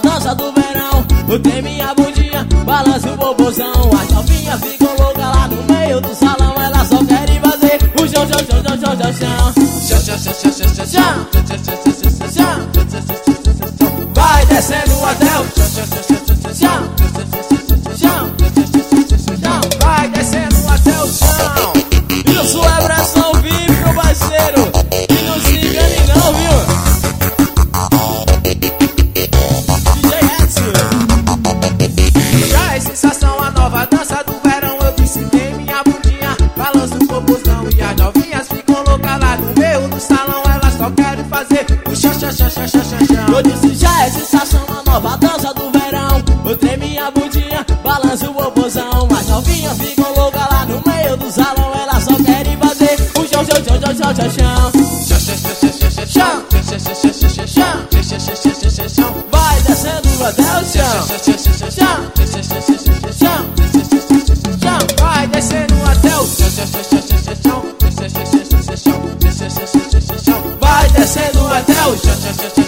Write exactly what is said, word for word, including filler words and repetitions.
dança do verão. Eu tenho minha bundinha, balança o bobozão. As novinhas ficam loucas lá no meio do salão. Elas só querem fazer o chão, chão, chão, chão, chão, chão, chão, chão, chão, chão, chão, chão, chão. Vai descendo até o chão, chão, chão, chão, chão, chão. Vai descendo até o chão. Isso é pressão vive, meu parceiro. E não se engane não, viu? D J Edson. Já é sensação a nova dança do verão. Eu ensinei minha bundinha, balanço o popozão. E as novinhas ficam loucas lá no meio do salão. Elas só querem fazer o chão, chão, chão, chão, chão, chão. Eu disse já é sensação a nova dança do verão. Eu tenho minha bundinha, balanço o popozão. As novinhas ficam loucas lá no meio do salão. Elas só querem fazer o chão, chão, chão, chão, chão, chão, chão, chão. Vai descendo até o chão, chão, chão, chão. Vai descendo até o chão, vai descendo até o chão.